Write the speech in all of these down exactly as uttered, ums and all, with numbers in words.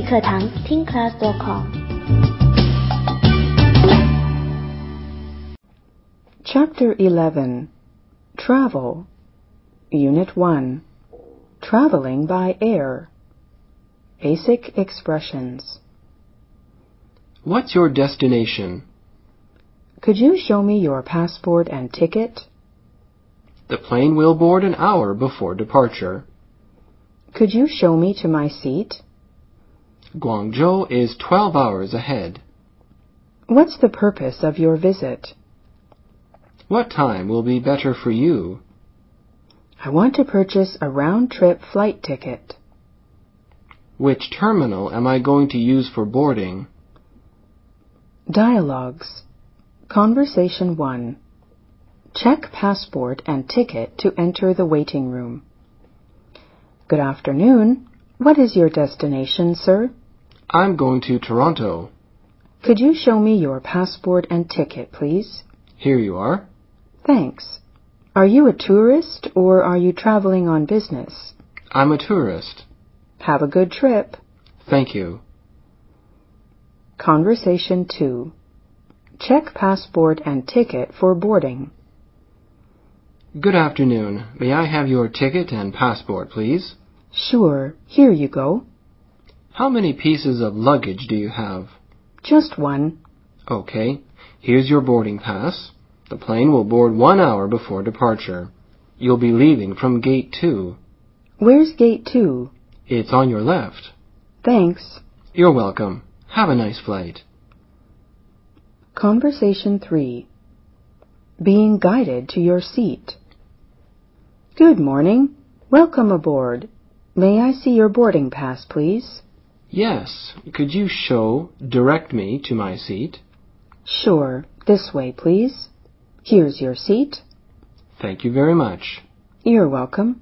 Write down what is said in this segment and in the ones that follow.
课堂听 class dot com。 Chapter eleven. Travel. Unit one. Traveling by air. Basic expressions. What's your destination? Could you show me your passport and ticket? The plane will board an hour before departure. Could you show me to my seat? Guangzhou is twelve hours ahead. What's the purpose of your visit? What time will be better for you? I want to purchase a round-trip flight ticket. Which terminal am I going to use for boarding? Dialogues. Conversation one. Check passport and ticket to enter the waiting room. Good afternoon. What is your destination, sir? I'm going to Toronto. Could you show me your passport and ticket, please? Here you are. Thanks. Are you a tourist or are you traveling on business? I'm a tourist. Have a good trip. Thank you. Conversation two. Check passport and ticket for boarding. Good afternoon. May I have your ticket and passport, please? Sure. Here you go. How many pieces of luggage do you have? Just one. Okay. Here's your boarding pass. The plane will board one hour before departure. You'll be leaving from gate two. Where's gate two? It's on your left. Thanks. You're welcome. Have a nice flight. Conversation three. Being guided to your seat. Good morning. Welcome aboard. May I see your boarding pass, please? Yes. Could you show, direct me to my seat? Sure. This way, please. Here's your seat. Thank you very much. You're welcome.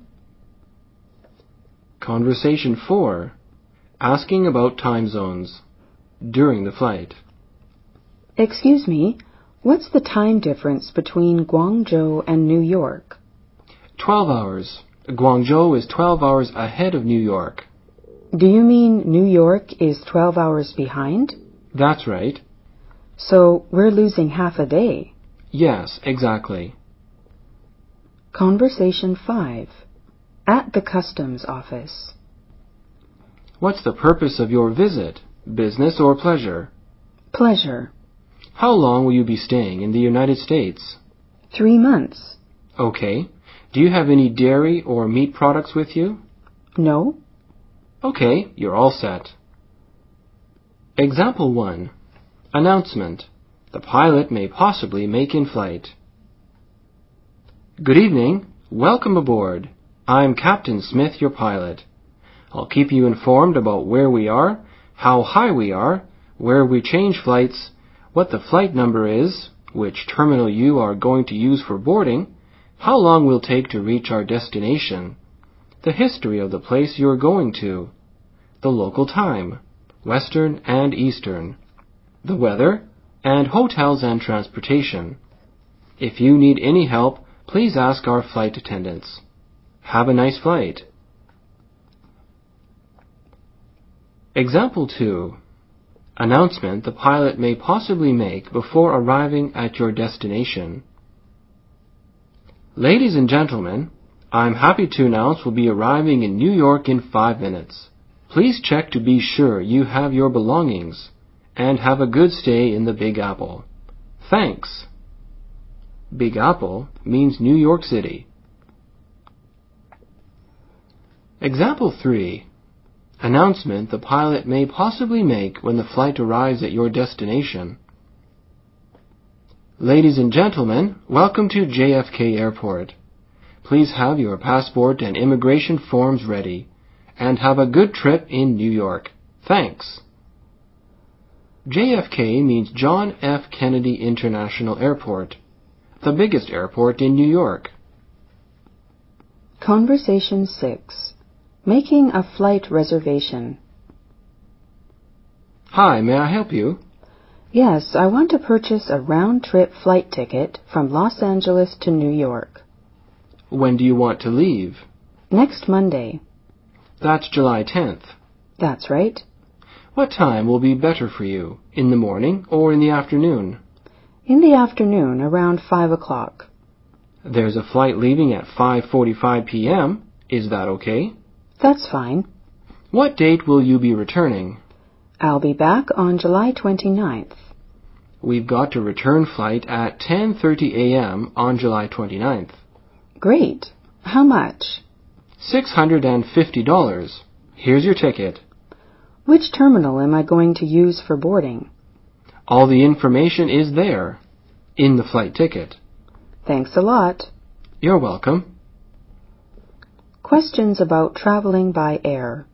Conversation four. Asking about time zones. During the flight. Excuse me, what's the time difference between Guangzhou and New York? Twelve hours. Guangzhou is twelve hours ahead of New York. Do you mean New York is twelve hours behind? That's right. So we're losing half a day. Yes, exactly. Conversation five. At the customs office. What's the purpose of your visit? Business or pleasure? Pleasure. How long will you be staying in the United States? Three months. Okay. Do you have any dairy or meat products with you? No. Okay, you're all set. Example one. Announcement. The pilot may possibly make in flight. Good evening. Welcome aboard. I'm Captain Smith, your pilot. I'll keep you informed about where we are, how high we are, where we change flights, what the flight number is, which terminal you are going to use for boarding, how long we'll take to reach our destination, the history of the place you're going to, the local time, Western and Eastern, the weather, and hotels and transportation. If you need any help, please ask our flight attendants. Have a nice flight. Example two. Announcement the pilot may possibly make before arriving at your destination. Ladies and gentlemen, I'm happy to announce we'll be arriving in New York in five minutes. Please check to be sure you have your belongings and have a good stay in the Big Apple. Thanks. Big Apple means New York City. Example three. Announcement the pilot may possibly make when the flight arrives at your destination. Ladies and gentlemen, welcome to J F K Airport. Please have your passport and immigration forms ready, and have a good trip in New York. Thanks. J F K means John F. Kennedy International Airport, the biggest airport in New York. Conversation six. Making a flight reservation. Hi, may I help you? Yes, I want to purchase a round-trip flight ticket from Los Angeles to New York. When do you want to leave? Next Monday. That's July tenth. That's right. What time will be better for you, in the morning or in the afternoon? In the afternoon, around five o'clock. There's a flight leaving at five forty-five p.m. Is that okay? That's fine. What date will you be returning? I'll be back on July twenty-ninth. We've got a return flight at ten thirty a.m. on July twenty-ninth. Great. How much? six hundred fifty dollars. Here's your ticket. Which terminal am I going to use for boarding? All the information is there, in the flight ticket. Thanks a lot. You're welcome. Questions about traveling by air.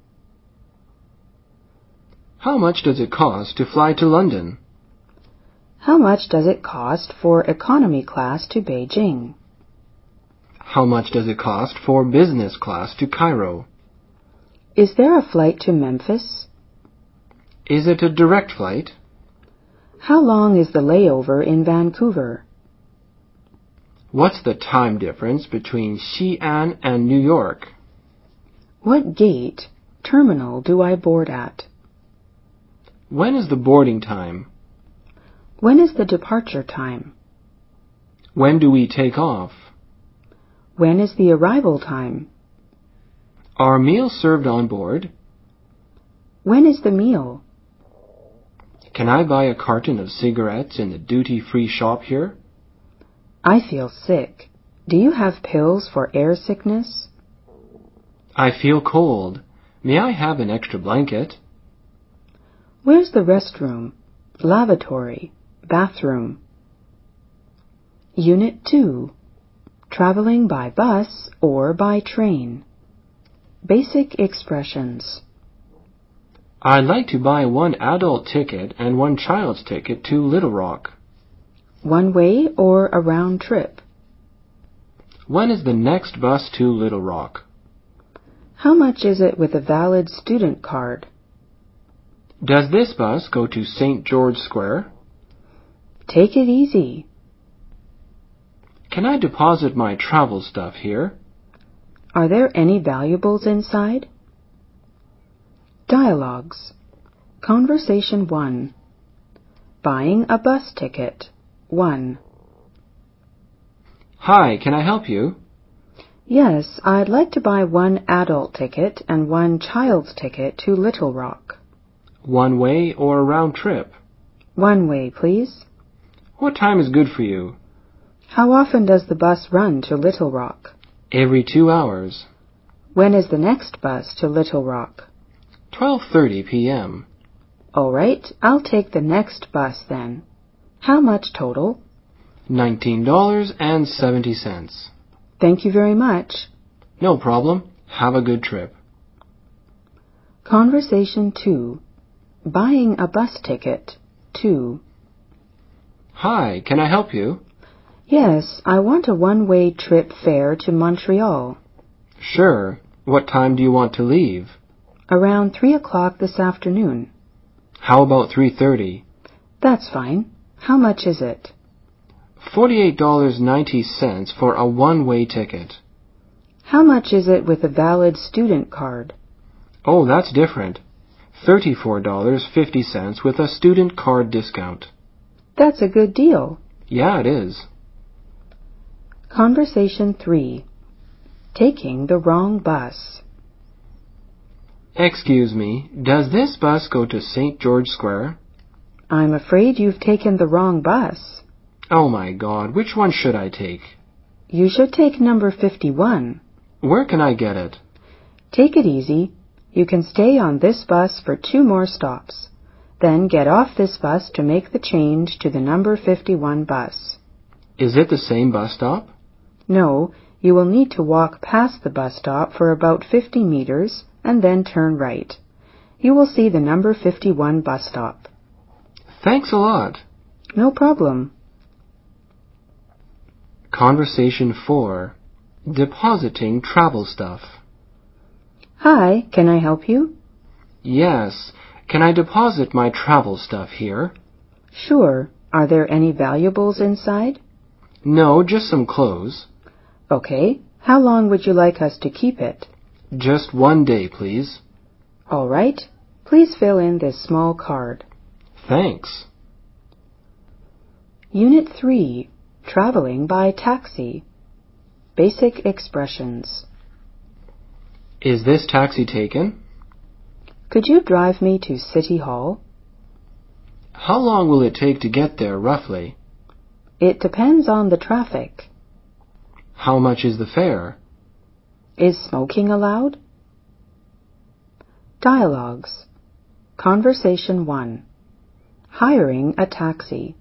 How much does it cost to fly to London? How much does it cost for economy class to Beijing? How much does it cost for business class to Cairo? Is there a flight to Memphis? Is it a direct flight? How long is the layover in Vancouver? What's the time difference between Xi'an and New York? What gate, terminal do I board at? When is the boarding time? When is the departure time? When do we take off? When is the arrival time? Are meals served on board? When is the meal? Can I buy a carton of cigarettes in the duty-free shop here? I feel sick. Do you have pills for air sickness? I feel cold. May I have an extra blanket? Where's the restroom, lavatory, bathroom? Unit two. Traveling by bus or by train. Basic expressions. I'd like to buy one adult ticket and one child's ticket to Little Rock. One way or a round trip? When is the next bus to Little Rock? How much is it with a valid student card? Does this bus go to Saint George Square? Take it easy. Can I deposit my travel stuff here? Are there any valuables inside? Dialogues. Conversation one. Buying a bus ticket. one. Hi, can I help you? Yes, I'd like to buy one adult ticket and one child's ticket to Little Rock. One way or a round trip? One way, please. What time is good for you? How often does the bus run to Little Rock? Every two hours. When is the next bus to Little Rock? twelve thirty p.m. All right, I'll take the next bus then. How much total? nineteen dollars and seventy cents. Thank you very much. No problem. Have a good trip. Conversation two. Buying a bus ticket. two. Hi, can I help you? Yes, I want a one-way trip fare to Montreal. Sure. What time do you want to leave? Around three o'clock this afternoon. How about three thirty? That's fine. How much is it? forty-eight dollars and ninety cents for a one-way ticket. How much is it with a valid student card? Oh, that's different. thirty-four dollars and fifty cents with a student card discount. That's a good deal. Yeah, it is. Conversation three. Taking the wrong bus. Excuse me, does this bus go to Saint George Square? I'm afraid you've taken the wrong bus. Oh my God, which one should I take? You should take number fifty-one. Where can I get it? Take it easy. You can stay on this bus for two more stops. Then get off this bus to make the change to the number fifty-one bus. Is it the same bus stop? No, you will need to walk past the bus stop for about fifty meters and then turn right. You will see the number fifty-one bus stop. Thanks a lot. No problem. Conversation four. Depositing travel stuff. Hi, can I help you? Yes. Can I deposit my travel stuff here? Sure. Are there any valuables inside? No, just some clothes. Okay. How long would you like us to keep it? Just one day, please. All right. Please fill in this small card. Thanks. Unit three, Traveling by Taxi. Basic expressions. Is this taxi taken? Could you drive me to City Hall? How long will it take to get there, roughly? It depends on the traffic. How much is the fare? Is smoking allowed? Dialogues. Conversation one. Hiring a taxi.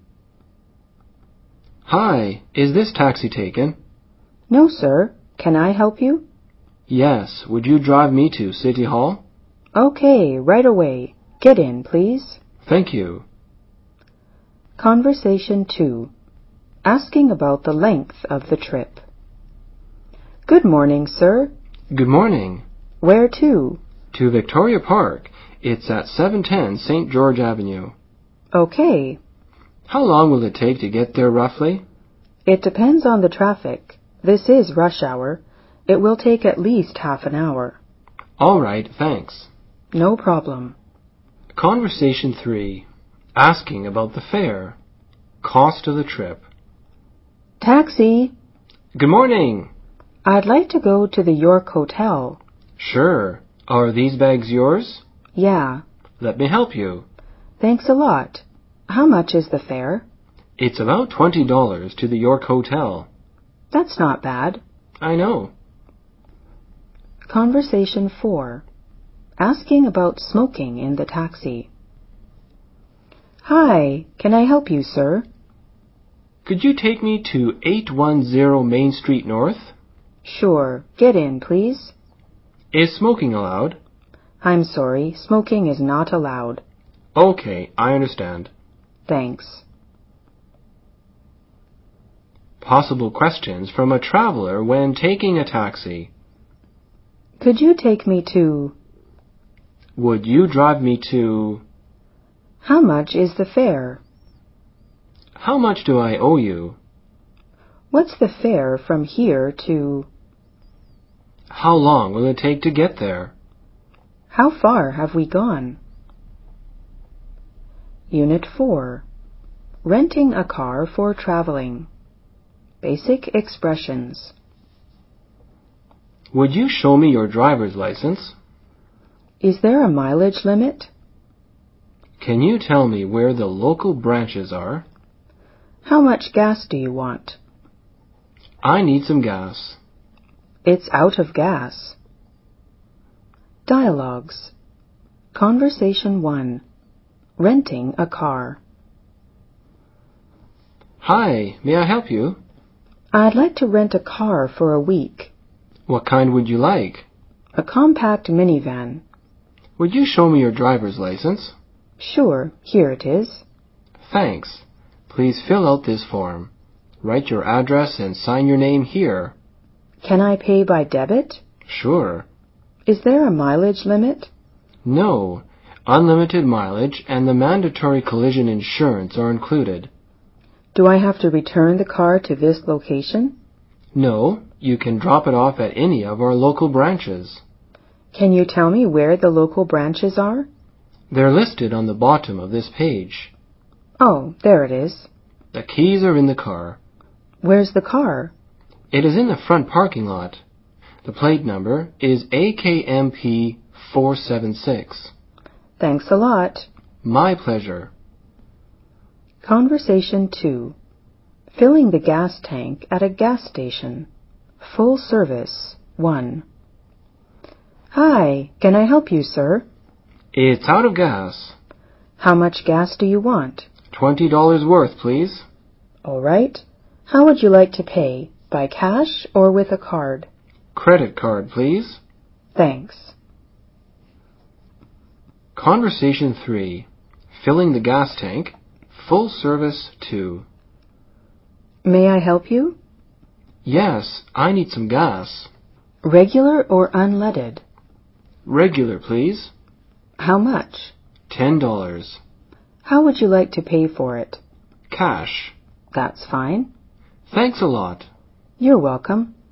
Hi, is this taxi taken? No, sir. Can I help you? Yes, would you drive me to City Hall? Okay, right away. Get in, please. Thank you. Conversation two. Asking about the length of the trip. Good morning, sir. Good morning. Where to? To Victoria Park. It's at seven ten Saint George Avenue. Okay. How long will it take to get there, roughly? It depends on the traffic. This is rush hour. It will take at least half an hour. All right, thanks. No problem. Conversation three. Asking about the fare. Cost of the trip. Taxi. Good morning. I'd like to go to the York Hotel. Sure. Are these bags yours? Yeah. Let me help you. Thanks a lot. How much is the fare? It's about twenty dollars to the York Hotel. That's not bad. I know. Conversation four. Asking about smoking in the taxi. Hi, can I help you, sir? Could you take me to eight one zero Main Street North? Sure. Get in, please. Is smoking allowed? I'm sorry, smoking is not allowed. Okay, I understand. Thanks. Possible questions from a traveler when taking a taxi. Could you take me to... Would you drive me to... How much is the fare? How much do I owe you? What's the fare from here to... How long will it take to get there? How far have we gone? Unit four. Renting a car for traveling. Basic expressions. Would you show me your driver's license? Is there a mileage limit? Can you tell me where the local branches are? How much gas do you want? I need some gas. It's out of gas. Dialogues. Conversation one. Renting a car. Hi, may I help you? I'd like to rent a car for a week. What kind would you like? A compact minivan. Would you show me your driver's license? Sure, here it is. Thanks. Please fill out this form. Write your address and sign your name here. Can I pay by debit? Sure. Is there a mileage limit? No. Unlimited mileage and the mandatory collision insurance are included. Do I have to return the car to this location? No, you can drop it off at any of our local branches. Can you tell me where the local branches are? They're listed on the bottom of this page. Oh, there it is. The keys are in the car. Where's the car? It is in the front parking lot. The plate number is A K M P four seven six. Thanks a lot. My pleasure. Conversation two. Filling the gas tank at a gas station. Full service one. Hi, can I help you, sir? It's out of gas. How much gas do you want? Twenty dollars worth, please. All right. How would you like to pay? By cash or with a card? Credit card, please. Thanks. Conversation three. Filling the gas tank. Full service two. May I help you? Yes, I need some gas. Regular or unleaded? Regular, please. How much? Ten dollars. How would you like to pay for it? Cash. That's fine. Thanks a lot. You're welcome.